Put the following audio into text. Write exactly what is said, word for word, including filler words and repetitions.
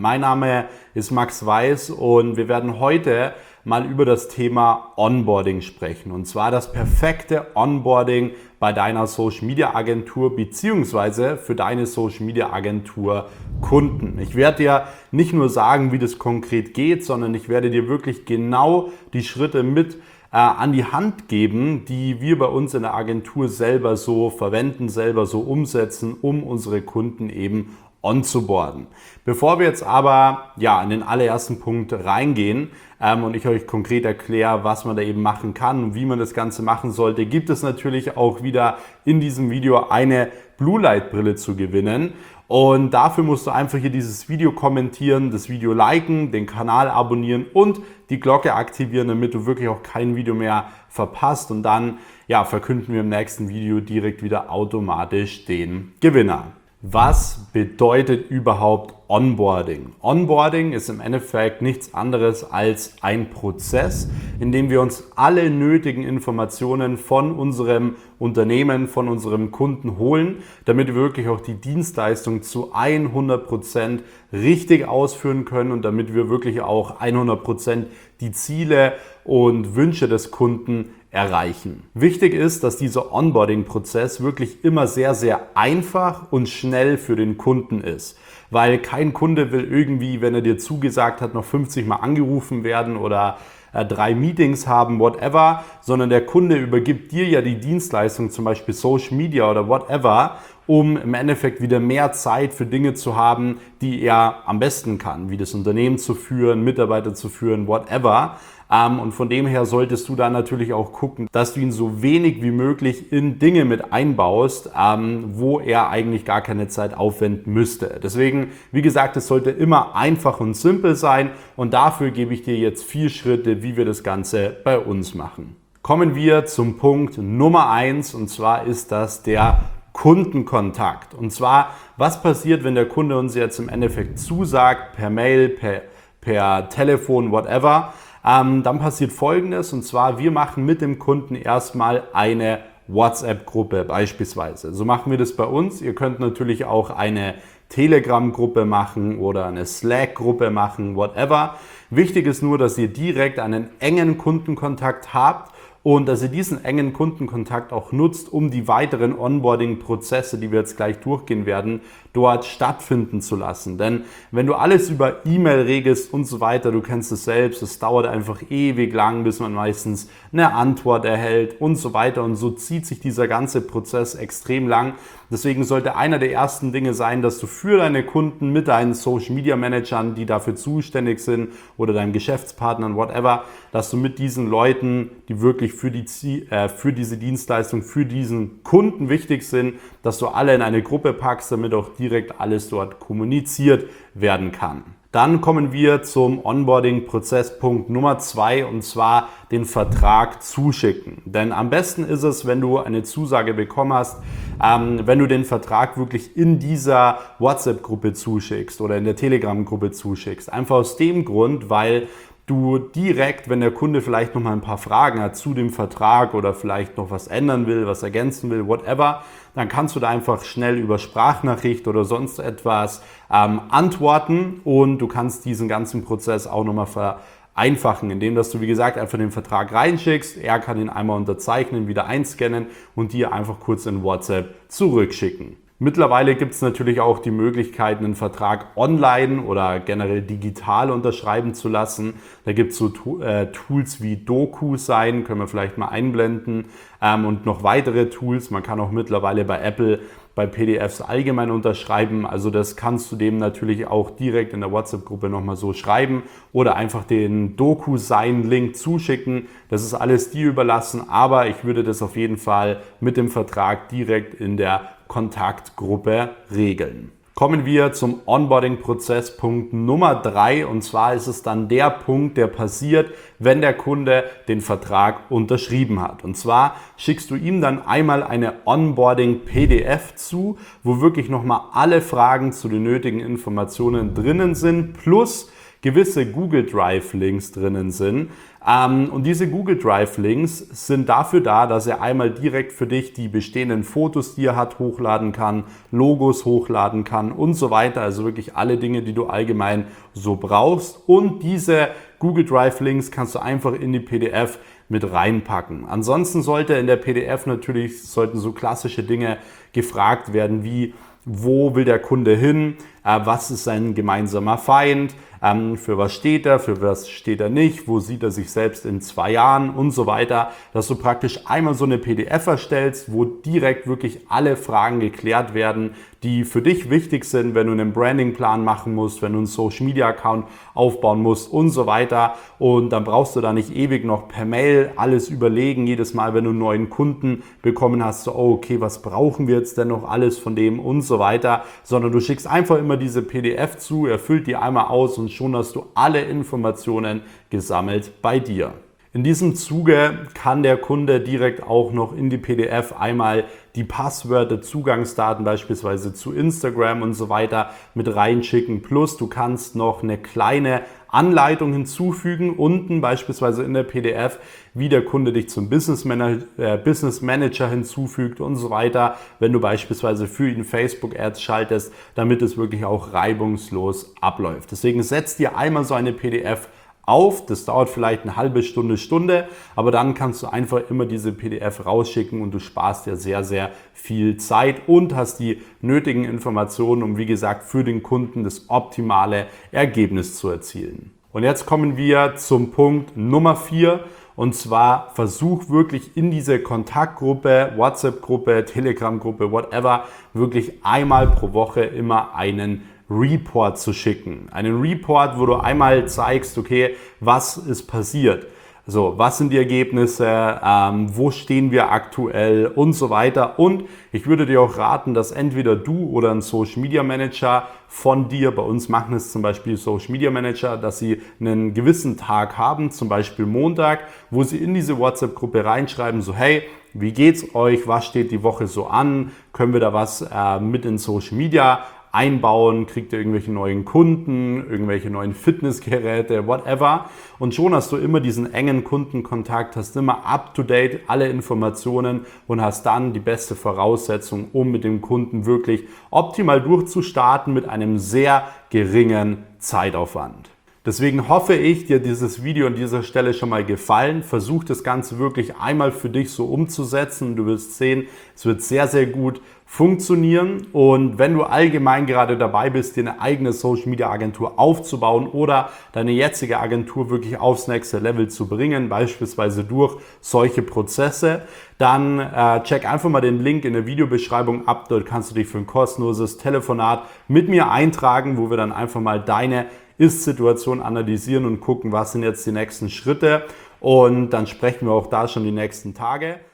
Mein Name ist Max Weiß und wir werden heute mal über das Thema Onboarding sprechen. Und zwar das perfekte Onboarding bei deiner Social Media Agentur bzw. für deine Social Media Agentur Kunden. Ich werde dir nicht nur sagen, wie das konkret geht, sondern ich werde dir wirklich genau die Schritte mit äh, an die Hand geben, die wir bei uns in der Agentur selber so verwenden, selber so umsetzen, um unsere Kunden eben onzuboarden. Bevor wir jetzt aber ja in den allerersten Punkt reingehen ähm, und ich euch konkret erkläre, was man da eben machen kann und wie man das Ganze machen sollte, gibt es natürlich auch wieder in diesem Video eine Blue Light Brille zu gewinnen. Und dafür musst du einfach hier dieses Video kommentieren, das Video liken, den Kanal abonnieren und die Glocke aktivieren, damit du wirklich auch kein Video mehr verpasst. Und dann ja, verkünden wir im nächsten Video direkt wieder automatisch den Gewinner. Was bedeutet überhaupt Onboarding? Onboarding ist im Endeffekt nichts anderes als ein Prozess, in dem wir uns alle nötigen Informationen von unserem Unternehmen, von unserem Kunden holen, damit wir wirklich auch die Dienstleistung zu hundert Prozent richtig ausführen können und damit wir wirklich auch hundert Prozent die Ziele und Wünsche des Kunden erreichen. Wichtig ist, dass dieser Onboarding-Prozess wirklich immer sehr, sehr einfach und schnell für den Kunden ist. Weil kein Kunde will irgendwie, wenn er dir zugesagt hat, noch fünfzig Mal angerufen werden oder äh, drei Meetings haben, whatever, sondern der Kunde übergibt dir ja die Dienstleistung, zum Beispiel Social Media oder whatever, um im Endeffekt wieder mehr Zeit für Dinge zu haben, die er am besten kann, wie das Unternehmen zu führen, Mitarbeiter zu führen, whatever. Und von dem her solltest du dann natürlich auch gucken, dass du ihn so wenig wie möglich in Dinge mit einbaust, wo er eigentlich gar keine Zeit aufwenden müsste. Deswegen, wie gesagt, es sollte immer einfach und simpel sein und dafür gebe ich dir jetzt vier Schritte, wie wir das Ganze bei uns machen. Kommen wir zum Punkt Nummer eins und zwar ist das der Kundenkontakt. Und zwar, was passiert, wenn der Kunde uns jetzt im Endeffekt zusagt, per Mail, per, per Telefon, whatever. Ähm, dann passiert Folgendes und zwar, wir machen mit dem Kunden erstmal eine WhatsApp-Gruppe beispielsweise. So machen wir das bei uns. Ihr könnt natürlich auch eine Telegram-Gruppe machen oder eine Slack-Gruppe machen, whatever. Wichtig ist nur, dass ihr direkt einen engen Kundenkontakt habt und dass ihr diesen engen Kundenkontakt auch nutzt, um die weiteren Onboarding-Prozesse, die wir jetzt gleich durchgehen werden, dort stattfinden zu lassen. Denn wenn du alles über E-Mail regelst und so weiter, du kennst es selbst, es dauert einfach ewig lang, bis man meistens eine Antwort erhält und so weiter. Und so zieht sich dieser ganze Prozess extrem lang. Deswegen sollte einer der ersten Dinge sein, dass du für deine Kunden mit deinen Social Media Managern, die dafür zuständig sind oder deinen Geschäftspartnern, whatever, dass du mit diesen Leuten, die wirklich für, die, äh, für diese Dienstleistung, für diesen Kunden wichtig sind, dass du alle in eine Gruppe packst, damit auch direkt alles dort kommuniziert werden kann. Dann kommen wir zum Onboarding-Prozesspunkt Nummer zwei und zwar den Vertrag zuschicken. Denn am besten ist es, wenn du eine Zusage bekommen hast, ähm, wenn du den Vertrag wirklich in dieser WhatsApp-Gruppe zuschickst oder in der Telegram-Gruppe zuschickst. Einfach aus dem Grund, weil du direkt, wenn der Kunde vielleicht noch mal ein paar Fragen hat zu dem Vertrag oder vielleicht noch was ändern will, was ergänzen will, whatever, dann kannst du da einfach schnell über Sprachnachricht oder sonst etwas ähm, antworten und du kannst diesen ganzen Prozess auch nochmal vereinfachen, indem dass du, wie gesagt, einfach den Vertrag reinschickst, er kann ihn einmal unterzeichnen, wieder einscannen und dir einfach kurz in WhatsApp zurückschicken. Mittlerweile gibt es natürlich auch die Möglichkeit, einen Vertrag online oder generell digital unterschreiben zu lassen. Da gibt es so äh, Tools wie DocuSign, können wir vielleicht mal einblenden, ähm, und noch weitere Tools. Man kann auch mittlerweile bei Apple bei P D Fs allgemein unterschreiben. Also das kannst du dem natürlich auch direkt in der WhatsApp-Gruppe nochmal so schreiben oder einfach den DocuSign-Link zuschicken. Das ist alles dir überlassen, aber ich würde das auf jeden Fall mit dem Vertrag direkt in der Kontaktgruppe regeln. Kommen wir zum Onboarding-Prozess Punkt Nummer drei und zwar ist es dann der Punkt, der passiert, wenn der Kunde den Vertrag unterschrieben hat. Und zwar schickst du ihm dann einmal eine Onboarding-P D F zu, wo wirklich nochmal alle Fragen zu den nötigen Informationen drinnen sind, plus gewisse Google Drive Links drinnen sind. Ähm, und diese Google Drive Links sind dafür da, dass er einmal direkt für dich die bestehenden Fotos, die er hat, hochladen kann, Logos hochladen kann und so weiter. Also wirklich alle Dinge, die du allgemein so brauchst. Und diese Google Drive Links kannst du einfach in die P D F mit reinpacken. Ansonsten sollte in der P D F natürlich, sollten so klassische Dinge gefragt werden wie, wo will der Kunde hin, äh, was ist sein gemeinsamer Feind, ähm, für was steht er, für was steht er nicht, wo sieht er sich selbst in zwei Jahren und so weiter, dass du praktisch einmal so eine P D F erstellst, wo direkt wirklich alle Fragen geklärt werden, die für dich wichtig sind, wenn du einen Brandingplan machen musst, wenn du einen Social Media Account aufbauen musst und so weiter. Und dann brauchst du da nicht ewig noch per Mail alles überlegen, jedes Mal, wenn du einen neuen Kunden bekommen hast, so, oh, okay, was brauchen wir jetzt denn noch alles von dem und so weiter, sondern du schickst einfach immer diese P D F zu, er füllt die einmal aus und schon hast du alle Informationen gesammelt bei dir. In diesem Zuge kann der Kunde direkt auch noch in die P D F einmal die Passwörter, Zugangsdaten beispielsweise zu Instagram und so weiter mit reinschicken. Plus du kannst noch eine kleine Anleitung hinzufügen, unten beispielsweise in der P D F, wie der Kunde dich zum Business Manager, äh, Business Manager hinzufügt und so weiter, wenn du beispielsweise für ihn Facebook Ads schaltest, damit es wirklich auch reibungslos abläuft. Deswegen setzt dir einmal so eine P D F auf, das dauert vielleicht eine halbe Stunde, Stunde, aber dann kannst du einfach immer diese P D F rausschicken und du sparst dir sehr, sehr viel Zeit und hast die nötigen Informationen, um wie gesagt für den Kunden das optimale Ergebnis zu erzielen. Und jetzt kommen wir zum Punkt Nummer vier. Und zwar versuch wirklich in diese Kontaktgruppe, WhatsApp-Gruppe, Telegram-Gruppe, whatever, wirklich einmal pro Woche immer einen Report zu schicken. Einen Report, wo du einmal zeigst, okay, was ist passiert. So, was sind die Ergebnisse, ähm, wo stehen wir aktuell und so weiter. Und ich würde dir auch raten, dass entweder du oder ein Social Media Manager von dir, bei uns machen es zum Beispiel Social Media Manager, dass sie einen gewissen Tag haben, zum Beispiel Montag, wo sie in diese WhatsApp-Gruppe reinschreiben, so hey, wie geht's euch, was steht die Woche so an, können wir da was äh, mit in Social Media einbauen, kriegt ihr irgendwelche neuen Kunden, irgendwelche neuen Fitnessgeräte, whatever. Und schon hast du immer diesen engen Kundenkontakt, hast immer up-to-date alle Informationen und hast dann die beste Voraussetzung, um mit dem Kunden wirklich optimal durchzustarten mit einem sehr geringen Zeitaufwand. Deswegen hoffe ich, dir dieses Video an dieser Stelle schon mal gefallen. Versuch das Ganze wirklich einmal für dich so umzusetzen. Du wirst sehen, es wird sehr, sehr gut funktionieren. Und wenn du allgemein gerade dabei bist, dir eine eigene Social Media Agentur aufzubauen oder deine jetzige Agentur wirklich aufs nächste Level zu bringen, beispielsweise durch solche Prozesse, dann äh, check einfach mal den Link in der Videobeschreibung ab. Dort kannst du dich für ein kostenloses Telefonat mit mir eintragen, wo wir dann einfach mal deine Ist-Situation analysieren und gucken, was sind jetzt die nächsten Schritte, und dann sprechen wir auch da schon die nächsten Tage.